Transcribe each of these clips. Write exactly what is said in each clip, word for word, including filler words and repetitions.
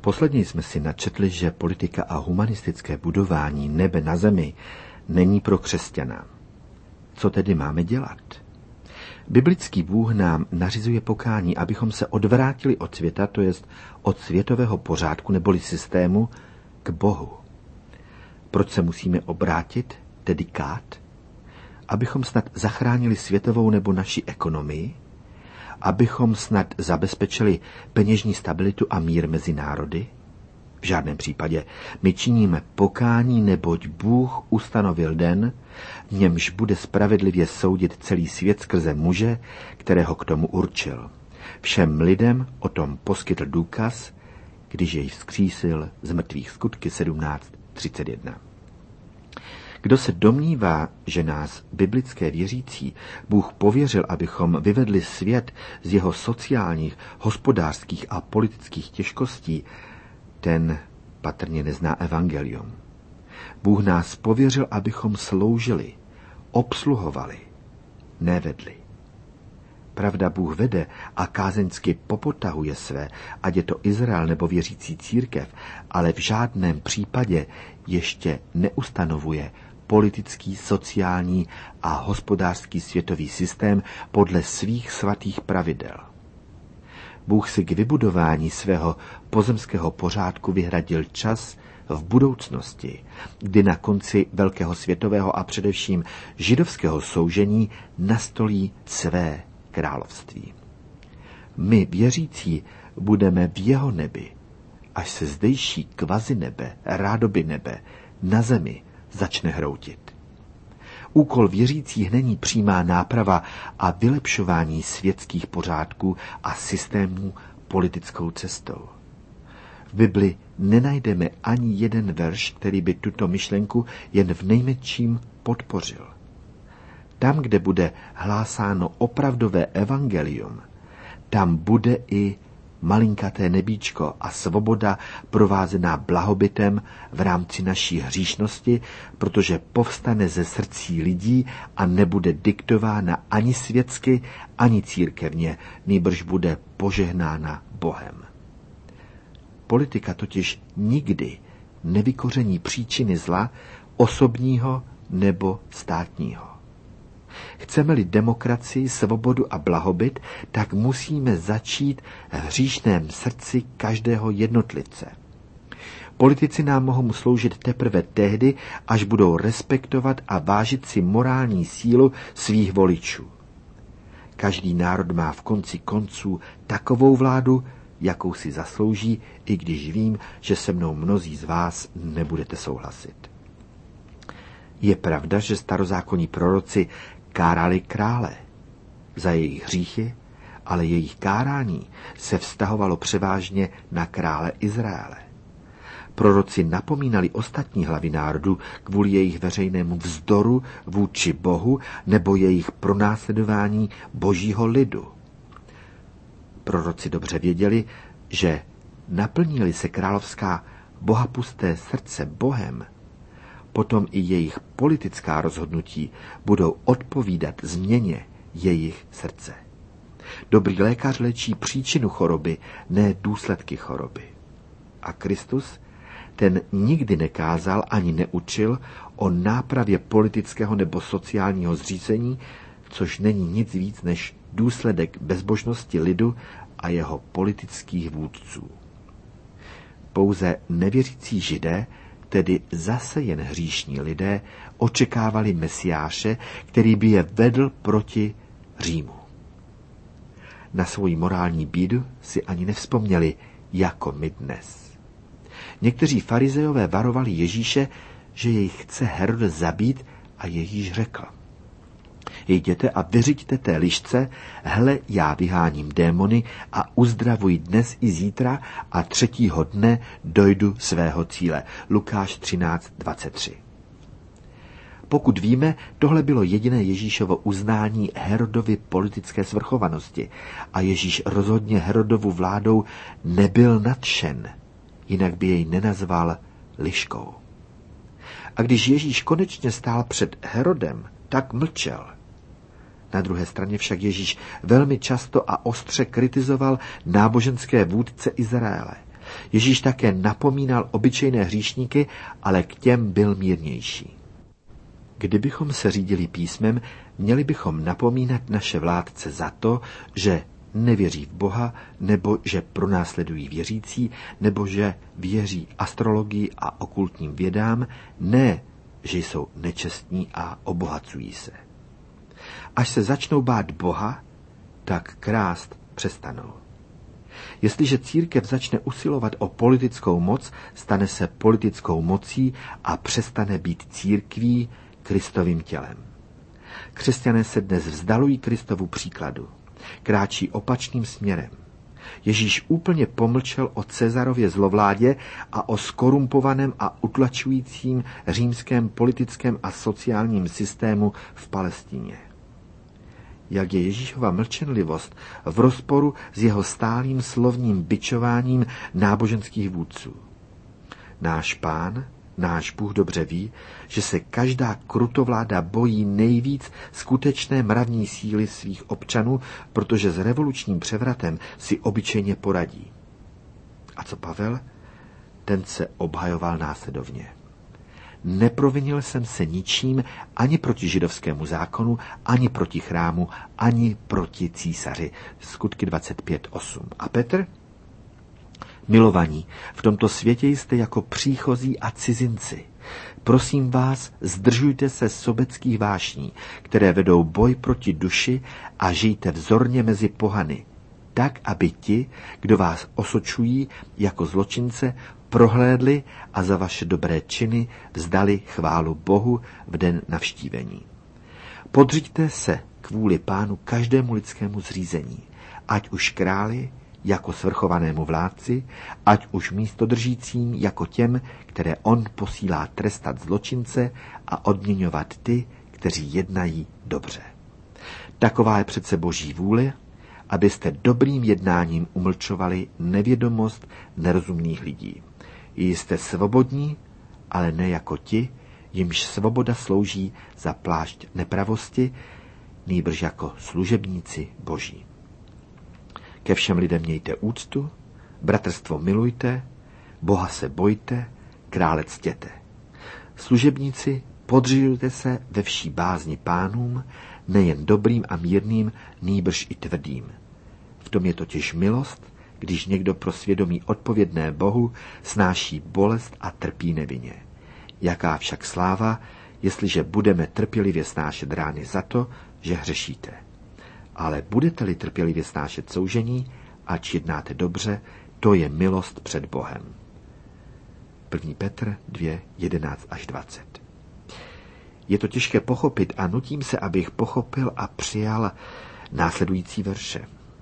Posledně jsme si načetli, že politika a humanistické budování nebe na zemi není pro křesťana. Co tedy máme dělat? Biblický Bůh nám nařizuje pokání, abychom se odvrátili od světa, to jest od světového pořádku neboli systému, k Bohu. Proč se musíme obrátit, tedy kát? Abychom snad zachránili světovou nebo naši ekonomii? Abychom snad zabezpečili peněžní stabilitu a mír mezi národy? V žádném případě. My činíme pokání, neboť Bůh ustanovil den, v němž bude spravedlivě soudit celý svět skrze muže, kterého k tomu určil. Všem lidem o tom poskytl důkaz, když jej vzkřísil z mrtvých, Skutky sedmnáct třicet jedna. Kdo se domnívá, že nás, biblické věřící, Bůh pověřil, abychom vyvedli svět z jeho sociálních, hospodářských a politických těžkostí, ten patrně nezná evangelium. Bůh nás pověřil, abychom sloužili, obsluhovali, nevedli. Pravda, Bůh vede a kázeňsky popotahuje své, ať je to Izrael nebo věřící církev, ale v žádném případě ještě neustanovuje politický, sociální a hospodářský světový systém podle svých svatých pravidel. Bůh si k vybudování svého pozemského pořádku vyhradil čas v budoucnosti, kdy na konci velkého světového a především židovského soužení nastolí své království. My, věřící, budeme v jeho nebi, až se zdejší kvazi nebe, rádoby nebe, na zemi začne hroutit. Úkol věřících není přímá náprava a vylepšování světských pořádků a systémů politickou cestou. V Bibli nenajdeme ani jeden verš, který by tuto myšlenku jen v nejmenším podpořil. Tam, kde bude hlásáno opravdové evangelium, tam bude i malinkaté nebíčko a svoboda provázená blahobytem v rámci naší hříšnosti, protože povstane ze srdcí lidí a nebude diktována ani světsky, ani církevně, nýbrž bude požehnána Bohem. Politika totiž nikdy nevykoření příčiny zla osobního nebo státního. Chceme-li demokracii, svobodu a blahobyt, tak musíme začít v hříšném srdci každého jednotlivce. Politici nám mohou sloužit teprve tehdy, až budou respektovat a vážit si morální sílu svých voličů. Každý národ má v konci konců takovou vládu, jakou si zaslouží, i když vím, že se mnou mnozí z vás nebudete souhlasit. Je pravda, že starozákonní proroci kárali krále za jejich hříchy, ale jejich kárání se vztahovalo převážně na krále Izraele. Proroci napomínali ostatní hlavy národů kvůli jejich veřejnému vzdoru vůči Bohu nebo jejich pronásledování božího lidu. Proroci dobře věděli, že naplnili se královská bohapusté srdce Bohem, potom i jejich politická rozhodnutí budou odpovídat změně jejich srdce. Dobrý lékař léčí příčinu choroby, ne důsledky choroby. A Kristus, ten nikdy nekázal ani neučil o nápravě politického nebo sociálního zřízení, což není nic víc než důsledek bezbožnosti lidu a jeho politických vůdců. Pouze nevěřící Židé, tedy zase jen hříšní lidé, očekávali Mesiáše, který by je vedl proti Římu. Na svoji morální bídu si ani nevzpomněli, jako my dnes. Někteří farizejové varovali Ježíše, že jej chce Herod zabít, a Ježíš řekl: Jděte a vyřiďte té lišce, hle, já vyháním démony a uzdravuji dnes i zítra a třetího dne dojdu svého cíle. Lukáš třináct dvacet tři. Pokud víme, tohle bylo jediné Ježíšovo uznání Herodovy politické svrchovanosti a Ježíš rozhodně Herodovu vládou nebyl nadšen, jinak by jej nenazval liškou. A když Ježíš konečně stál před Herodem, tak mlčel. Na druhé straně však Ježíš velmi často a ostře kritizoval náboženské vůdce Izraele. Ježíš také napomínal obyčejné hříšníky, ale k těm byl mírnější. Kdybychom se řídili písmem, měli bychom napomínat naše vládce za to, že nevěří v Boha, nebo že pronásledují věřící, nebo že věří astrologii a okultním vědám, ne, že jsou nečestní a obohacují se. Až se začnou bát Boha, tak krást přestanou. Jestliže církev začne usilovat o politickou moc, stane se politickou mocí a přestane být církví, Kristovým tělem. Křesťané se dnes vzdalují Kristovu příkladu. Kráčí opačným směrem. Ježíš úplně pomlčel o Cezarově zlovládě a o skorumpovaném a utlačujícím římském politickém a sociálním systému v Palestíně. Jak je Ježíšova mlčenlivost v rozporu s jeho stálým slovním bičováním náboženských vůdců. Náš Pán, náš Bůh dobře ví, že se každá krutovláda bojí nejvíc skutečné mravní síly svých občanů, protože s revolučním převratem si obyčejně poradí. A co Pavel? Ten se obhajoval následovně. Neprovinil jsem se ničím ani proti židovskému zákonu, ani proti chrámu, ani proti císaři. Skutky dvacet pět osm. A Petr? Milovaní, v tomto světě jste jako příchozí a cizinci. Prosím vás, zdržujte se sobeckých vášní, které vedou boj proti duši, a žijte vzorně mezi pohany, tak, aby ti, kdo vás osočují jako zločince, prohlédli a za vaše dobré činy vzdali chválu Bohu v den navštívení. Podřiďte se kvůli Pánu každému lidskému zřízení, ať už králi, jako svrchovanému vládci, ať už místodržícím jako těm, které on posílá trestat zločince a odměňovat ty, kteří jednají dobře. Taková je přece Boží vůle, abyste dobrým jednáním umlčovali nevědomost nerozumných lidí. Jste svobodní, ale ne jako ti, jimž svoboda slouží za plášť nepravosti, nýbrž jako služebníci Boží. Ke všem lidem mějte úctu, bratrstvo milujte, Boha se bojte, krále ctěte. Služebníci, podřizujte se ve vší bázni pánům, nejen dobrým a mírným, nýbrž i tvrdým. V tom je totiž milost, když někdo pro svědomí odpovědné Bohu snáší bolest a trpí nevinně. Jaká však sláva, jestliže budeme trpělivě snášet rány za to, že hřešíte. Ale budete-li trpělivě snášet soužení, ač jednáte dobře, to je milost před Bohem. první Petr dva, jedenáct až dvacet. Je to těžké pochopit a nutím se, abych pochopil a přijal následující verše.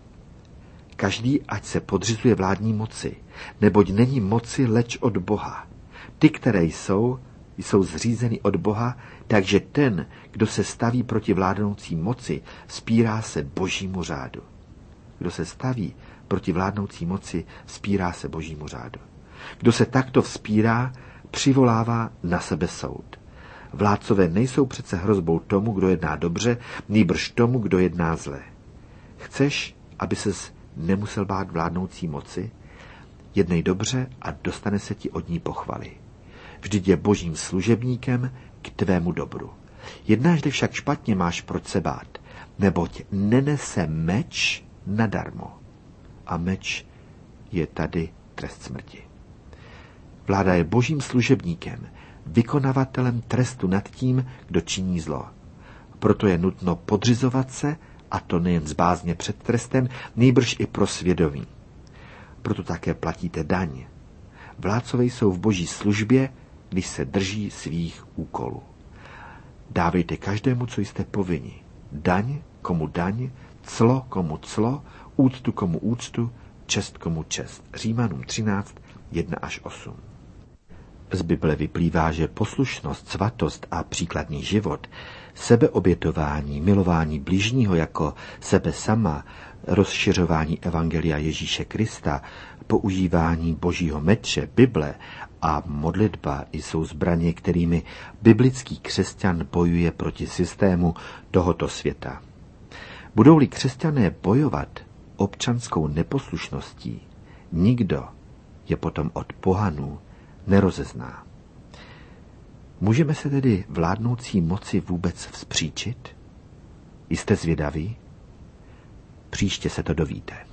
Každý, ať se podřizuje vládní moci, neboť není moci leč od Boha. Ty, které jsou, jsou zřízeny od Boha, takže ten, kdo se staví proti vládnoucí moci, vzpírá se Božímu řádu. Kdo se staví proti vládnoucí moci, vzpírá se Božímu řádu. Kdo se takto vzpírá, přivolává na sebe soud. Vládcové nejsou přece hrozbou tomu, kdo jedná dobře, nýbrž tomu, kdo jedná zlé. Chceš, aby ses nemusel bát vládnoucí moci? Jednej dobře a dostane se ti od ní pochvaly. Vždyť je Božím služebníkem k tvému dobru. Jednáš-li však špatně, máš proč se bát, neboť nenese meč nadarmo. A meč je tady trest smrti. Vláda je Božím služebníkem, vykonavatelem trestu nad tím, kdo činí zlo. Proto je nutno podřizovat se, a to nejen z bázně před trestem, nýbrž i pro svědomí. Proto také platíte daň. Vládcové jsou v Boží službě, když se drží svých úkolů. Dávejte každému, co jste povinni. Daň komu daň, clo komu clo, úctu komu úctu, čest komu čest. Římanům třináct, jedna až osm. Z Bible vyplývá, že poslušnost, svatost a příkladný život, sebeobětování, milování bližního jako sebe sama, rozšiřování evangelia Ježíše Krista, používání Božího meče, Bible a modlitba jsou zbraně, kterými biblický křesťan bojuje proti systému tohoto světa. Budou-li křesťané bojovat občanskou neposlušností, nikdo je potom od pohanů nerozezná. Můžeme se tedy vládnoucí moci vůbec vzpříčit? Jste zvědaví? Příště se to dovíte.